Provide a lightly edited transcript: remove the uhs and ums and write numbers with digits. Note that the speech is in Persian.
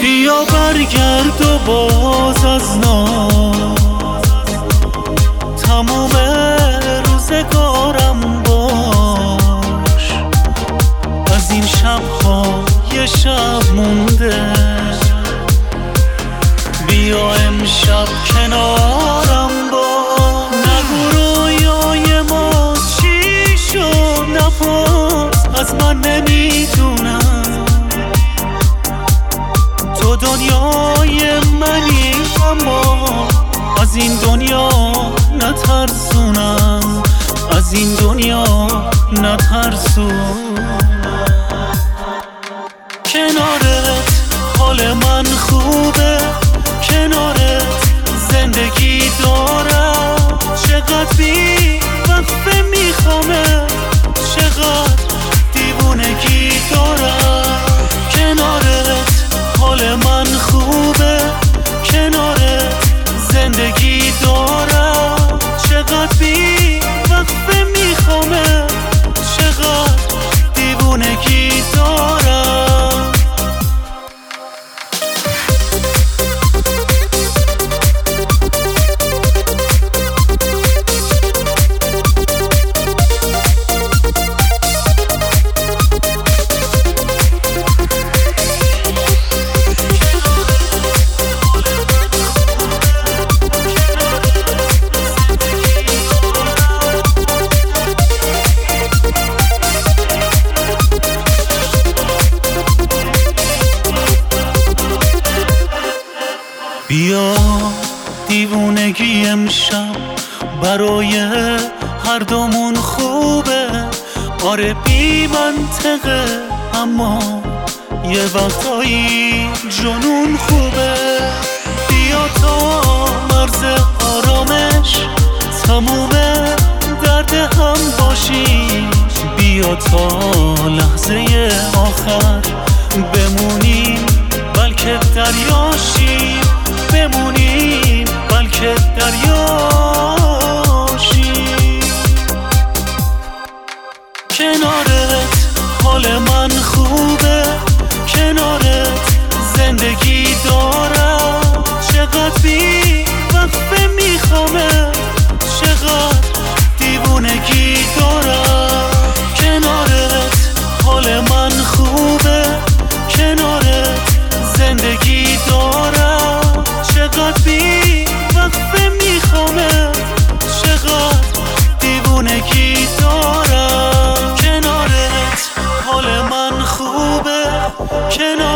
بیا برگرد و باز از ناز تموم روزگارم باش. از این شب‌ها یه شب مونده، بیا امشب کنارم باش. نگو رویای ما چی شد، نپرس از من نمیدونم. تو دنیای منی اما از این دنیا نترسونم، از این دنیا نترسونم. کنارت حال من خوبه، کنارت زندگی دارم. چقدر بی وقفه میخوامه، چقدر دیوونگی دارم. کنارت حال من خوبه، کنارت زندگی دارم. چقدر بی وقفه میخوامه، چقدر دیوونگی دارم. بیا دیوونگی امشب برای هر دومون خوبه. آره بی منطقه اما یه وقتایی جنون خوبه. بیا تا مرز آرامش تموم درد هم باشیم. بیا تا لحظه آخر بمونیم، بلکه دریاشیم. بمونیم بلکه دریاشیم. کنارت حال من خوبه، کنارت زندگی دارم. چقدر بی وقفه میخوامه، چقدر دیوونگی دارم. کنارت حال من خوبه، کنارت زندگی دارم. چقدر بی وقفه میخوامه، چقدر دیوونگی دارم. کنارت حال من خوبه، کنارت